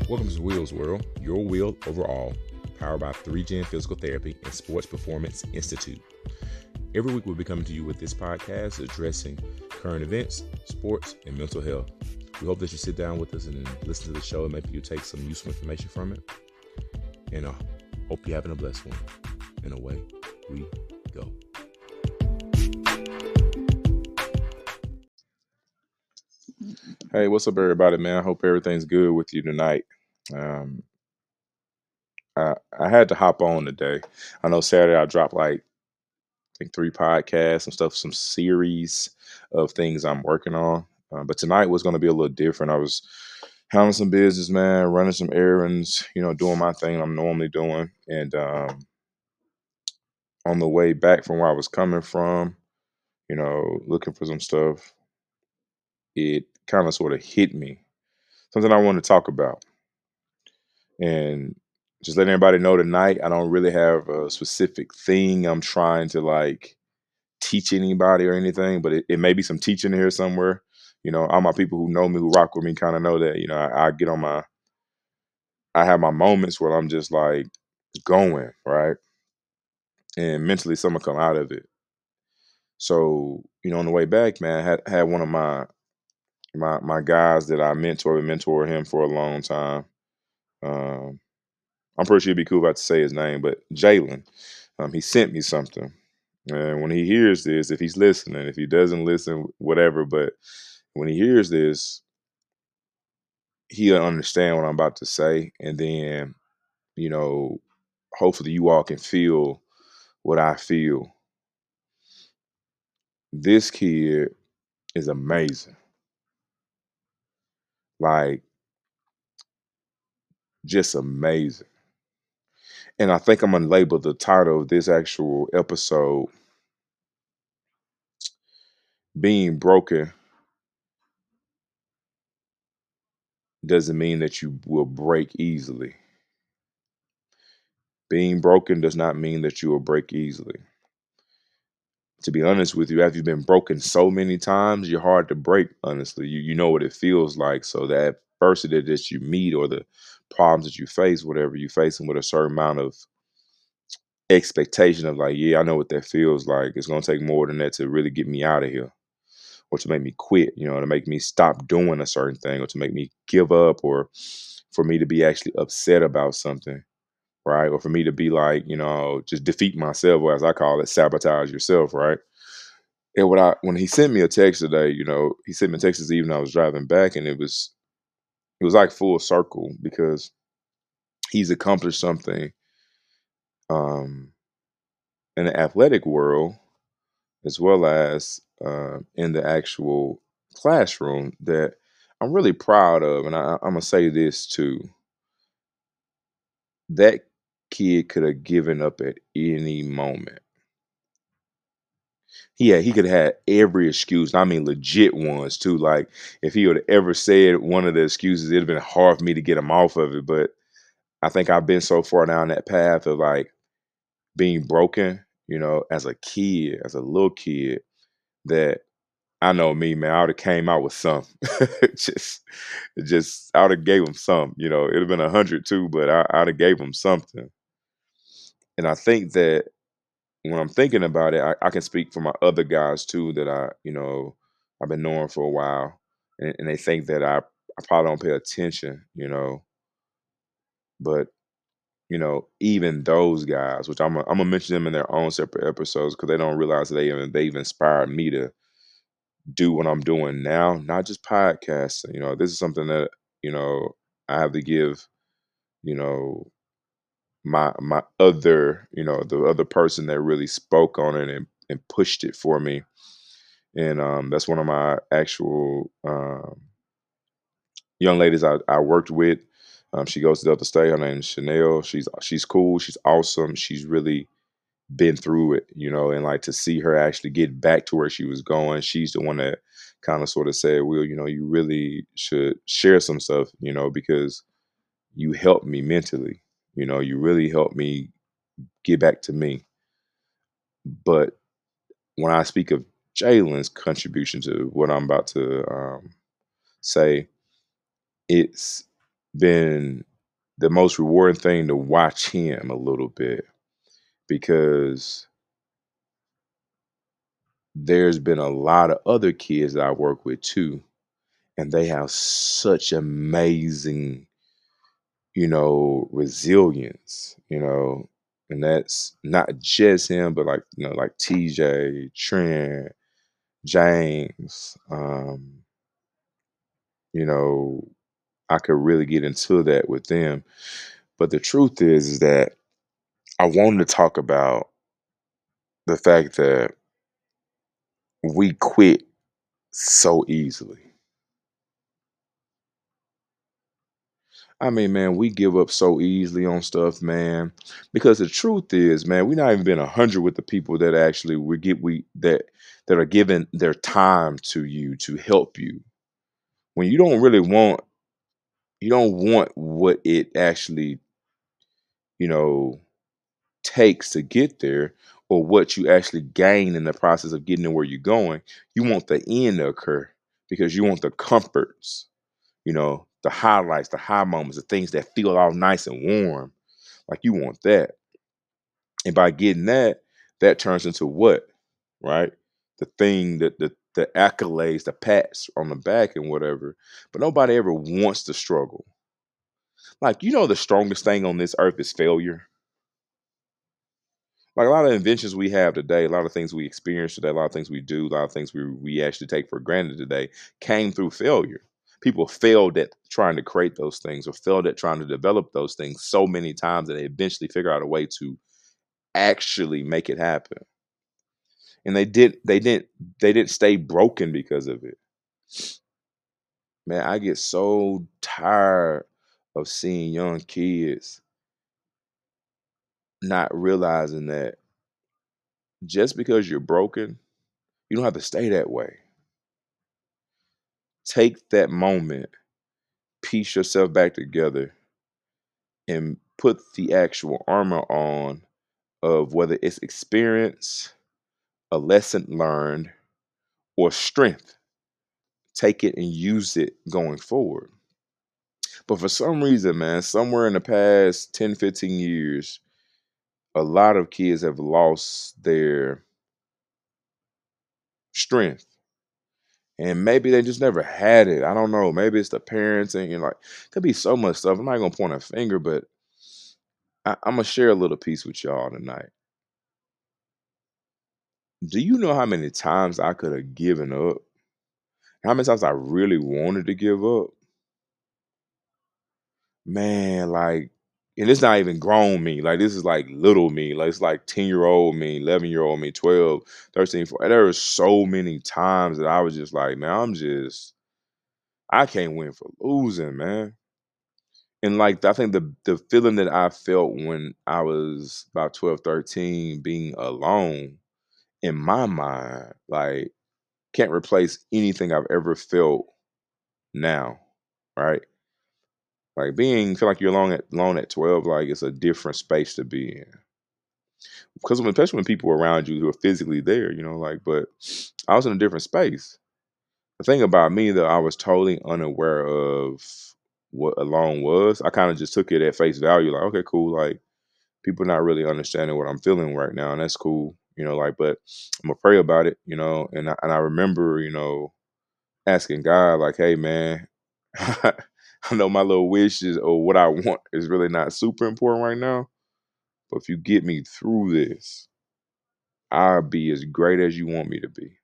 Welcome to Wheels World, your wheel overall, powered by 3Gen Physical Therapy and Sports Performance Institute. Every week we'll be coming to you with this podcast addressing current events, sports, and mental health. We hope that you sit down with us and listen to the show and maybe you take some useful information from it. And I hope you're having a blessed one. And away we go. Hey, what's up, everybody, man? I hope everything's good with you tonight. Um, I had to hop on today. I know Saturday I dropped I think 3 podcasts, some series of things I'm working on. But tonight was going to be a little different. I was handling some business, man, running some errands, doing my thing I'm normally doing. And on the way back from where I was coming from, looking for some stuff, it kind of sort of hit me. Something I want to talk about. And just letting everybody know tonight, I don't really have a specific thing I'm trying to teach anybody or anything, but it may be some teaching here somewhere. All my people who know me, who rock with me, kind of know that. I get on I have my moments where I'm just going right, and mentally something come out of it. So on the way back, man, I had one of my guys that I mentor him for a long time. Um, I'm pretty sure it'd be cool if I had to say his name, but Jalen, he sent me something. And when he hears this, if he's listening, if he doesn't listen, whatever, but when he hears this, he'll understand what I'm about to say. And then, you know, hopefully you all can feel what I feel. This kid is amazing. Like, just amazing. And I think I'm going to label the title of this actual episode Being Broken Doesn't Mean That You Will Break Easily. Being broken does not mean that you will break easily. To be honest with you, after you've been broken so many times, you're hard to break, honestly. You know what it feels like. So that adversity that you meet or the problems that you face, whatever you facing with a certain amount of expectation of yeah, I know what that feels like. It's gonna take more than that to really get me out of here. Or to make me quit, to make me stop doing a certain thing, or to make me give up, or for me to be actually upset about something, right? Or for me to be just defeat myself, or as I call it, sabotage yourself, right? And when he sent me a text today, he sent me a text this evening. I was driving back, and it was like full circle because he's accomplished something um, in the athletic world as well as in the actual classroom that I'm really proud of. And I'm gonna say this too: that kid could have given up at any moment. He could have had every excuse. I mean, legit ones too. Like if he would have ever said one of the excuses, it'd have been hard for me to get him off of it. But I think I've been so far down that path of being broken, as a kid, as a little kid, that I know me, man. I would have came out with some, just, just I would have gave him some. It'd have been 100 too, but I'd have gave him something. And I think that when I'm thinking about it, I can speak for my other guys too that I've been knowing for a while, and they think that I probably don't pay attention, but even those guys, which I'm gonna mention them in their own separate episodes because they don't realize that they've inspired me to do what I'm doing now, not just podcasting. This is something that I have to give you know my other the other person that really spoke on it and pushed it for me. And that's one of my actual young ladies I worked with. She goes to Delta State. Her name is Chanel. She's cool. She's awesome. She's really been through it, and to see her actually get back to where she was going. She's the one that kind of sort of said, "Will, you really should share some stuff, because you helped me mentally. You really helped me get back to me." But when I speak of Jalen's contribution to what I'm about to say, it's been the most rewarding thing to watch him a little bit because there's been a lot of other kids that I work with too, and they have such amazing, resilience, and that's not just him, but like, like TJ, Trent, James, you know, I could really get into that with them. But the truth is that I wanted to talk about the fact that we quit so easily. I mean, man, we give up so easily on stuff, man. Because the truth is, man, we not even been 100 with the people that actually that are giving their time to you to help you. When you don't want what it actually, you know, takes to get there, or what you actually gain in the process of getting to where you're going. You want the end to occur because you want the comforts, the highlights, the high moments, the things that feel all nice and warm. Like you want that. And by getting that, that turns into what? Right? The thing that the accolades, the pats on the back and whatever. But nobody ever wants to struggle. Like, the strongest thing on this earth is failure. Like a lot of inventions we have today, a lot of things we experience today, a lot of things we do, a lot of things we actually take for granted today came through failure. People failed at trying to create those things or failed at trying to develop those things so many times that they eventually figure out a way to actually make it happen. And they didn't stay broken because of it. Man, I get so tired of seeing young kids not realizing that just because you're broken, you don't have to stay that way. Take that moment, piece yourself back together, and put the actual armor on of whether it's experience, a lesson learned, or strength. Take it and use it going forward. But for some reason, man, somewhere in the past 10, 15 years, a lot of kids have lost their strength. And maybe they just never had it. I don't know. Maybe it's the parents and like could be so much stuff. I'm not gonna point a finger, but I'm gonna share a little piece with y'all tonight. Do you know how many times I could have given up? How many times I really wanted to give up? Man, like, and it's not even grown me. Like, this is like little me. Like, it's like 10-year-old me, 11-year-old me, 12, 13, 14. There were so many times that I was just like, man, I can't win for losing, man. And like, I think the feeling that I felt when I was about 12, 13, being alone in my mind, like, can't replace anything I've ever felt now, right? Like feel like you're alone at 12, like it's a different space to be in. Because especially when people are around you who are physically there, like, but I was in a different space. The thing about me though, I was totally unaware of what alone was. I kind of just took it at face value, like, okay, cool, like people not really understanding what I'm feeling right now, and that's cool, like, but I'm gonna pray about it, and I remember, asking God, like, hey man, I know my little wishes or what I want is really not super important right now, but if you get me through this, I'll be as great as you want me to be.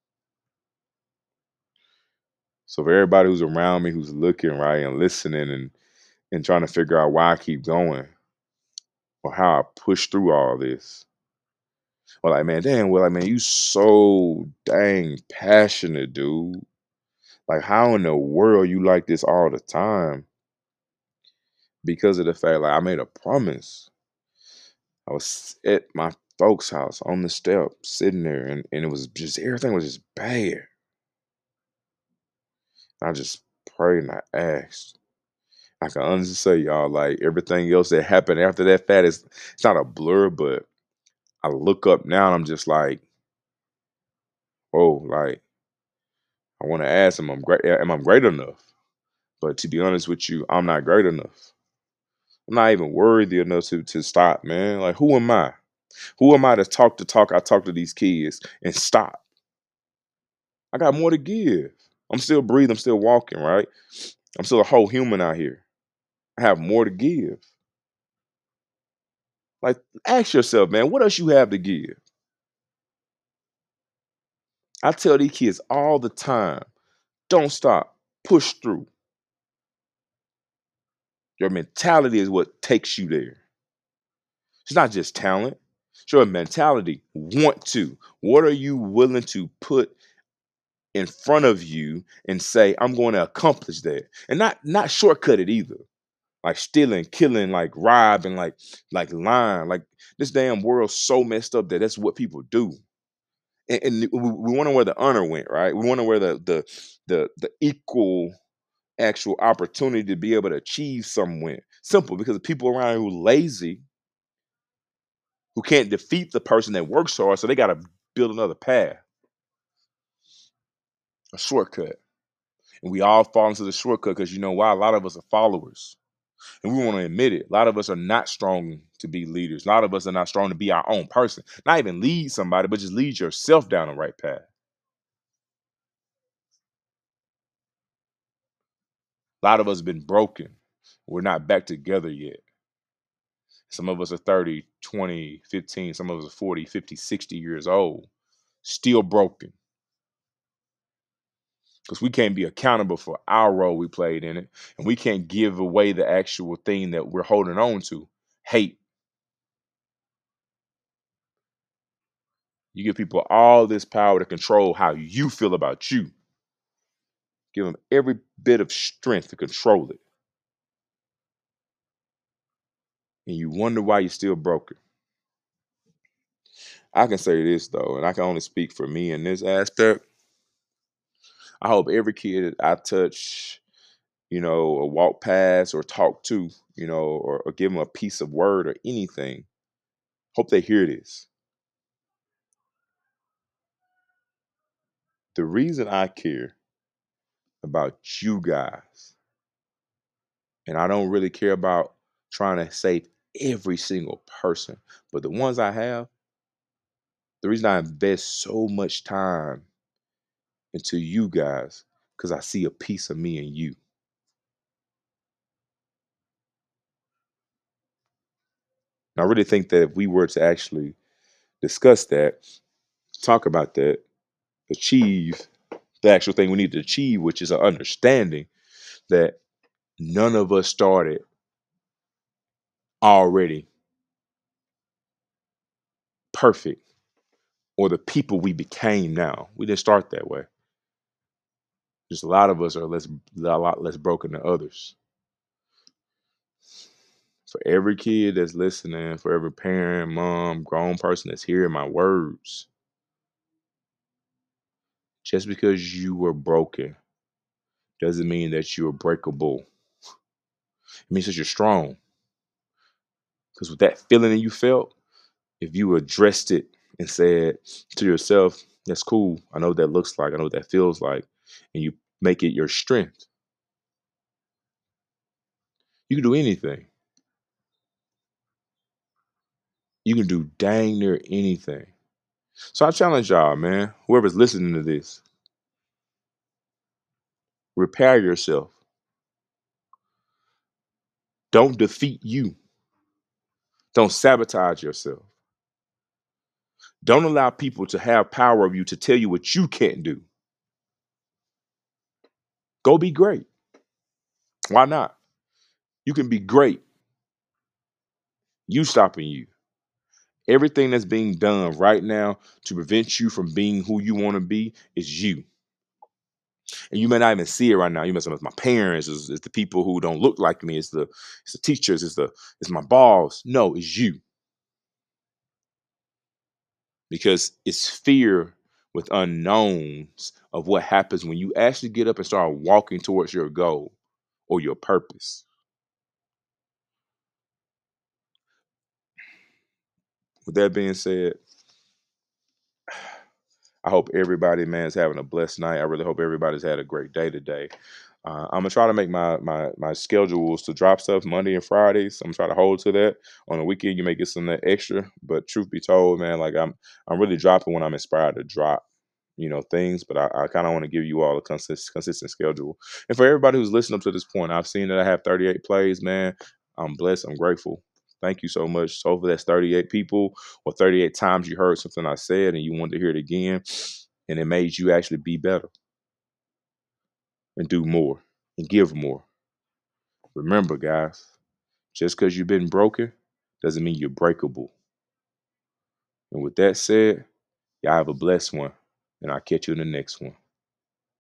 So for everybody who's around me, who's looking right and listening and trying to figure out why I keep going or how I push through all this. Well, like, man, damn, well, like, man, you so dang passionate, dude. Like, how in the world you like this all the time? Because of the fact, like, I made a promise. I was at my folks' house on the step, sitting there, and it was just everything was just bad. I just prayed and I asked. I can honestly say, y'all, like everything else that happened after that fat is it's not a blur, but I look up now and I'm just like, oh, like I want to ask him, am I great enough? But to be honest with you, I'm not great enough. I'm not even worthy enough to stop, man. Like, who am I? Who am I to talk the talk I talk to these kids and stop? I got more to give. I'm still breathing. I'm still walking, right? I'm still a whole human out here. I have more to give. Like, ask yourself, man, what else you have to give? I tell these kids all the time, don't stop, push through. Your mentality is what takes you there. It's not just talent. It's your mentality. Want to. What are you willing to put in front of you and say, I'm going to accomplish that? And not shortcut it either. Like stealing, killing, like robbing, like lying. Like this damn world's so messed up that that's what people do. And we wonder where the honor went, right? We wonder where the equal actual opportunity to be able to achieve something went. Simple, because the people around here who lazy, who can't defeat the person that works hard, so they got to build another path, a shortcut. And we all fall into the shortcut because you know why? A lot of us are followers. And we want to admit it. A lot of us are not strong to be leaders. A lot of us are not strong to be our own person. Not even lead somebody, but just lead yourself down the right path. A lot of us have been broken. We're not back together yet. Some of us are 30, 20, 15. Some of us are 40, 50, 60 years old. Still broken. Because we can't be accountable for our role we played in it. And we can't give away the actual thing that we're holding on to. Hate. You give people all this power to control how you feel about you. Give them every bit of strength to control it. And you wonder why you're still broken. I can say this though, and I can only speak for me in this aspect. I hope every kid I touch, or walk past or talk to, or give them a piece of word or anything, hope they hear this. The reason I care about you guys, and I don't really care about trying to save every single person, but the ones I have, the reason I invest so much time into you guys, because I see a piece of me in you. And I really think that if we were to actually discuss that, talk about that, achieve the actual thing we need to achieve, which is an understanding that none of us started already perfect or the people we became now. We didn't start that way. Just a lot of us are a lot less broken than others. For every kid that's listening, for every parent, mom, grown person that's hearing my words, just because you were broken doesn't mean that you're breakable. It means that you're strong. Because with that feeling that you felt, if you addressed it and said to yourself, that's cool. I know what that looks like. I know what that feels like. And you make it your strength. You can do anything. You can do dang near anything. So I challenge y'all, man, whoever's listening to this, repair yourself. Don't defeat you. Don't sabotage yourself. Don't allow people to have power of you to tell you what you can't do. Go be great. Why not? You can be great. You stopping you. Everything that's being done right now to prevent you from being who you want to be is you. And you may not even see it right now. You may say, it's my parents, it's the people who don't look like me, it's the teachers, it's my boss. No, it's you. Because it's fear with unknowns of what happens when you actually get up and start walking towards your goal or your purpose. With that being said, I hope everybody, man, is having a blessed night. I really hope everybody's had a great day today. I'm gonna try to make my schedules to drop stuff Monday and Fridays. I'm gonna try to hold to that. On the weekend, you may get some of that extra. But truth be told, man, like I'm really dropping when I'm inspired to drop, things. But I kind of want to give you all a consistent schedule. And for everybody who's listened up to this point, I've seen that I have 38 plays, man. I'm blessed. I'm grateful. Thank you so much. So hopefully that's 38 people or 38 times you heard something I said and you wanted to hear it again, and it made you actually be better and do more and give more. Remember, guys, just because you've been broken doesn't mean you're breakable. And with that said, y'all have a blessed one, and I'll catch you in the next one.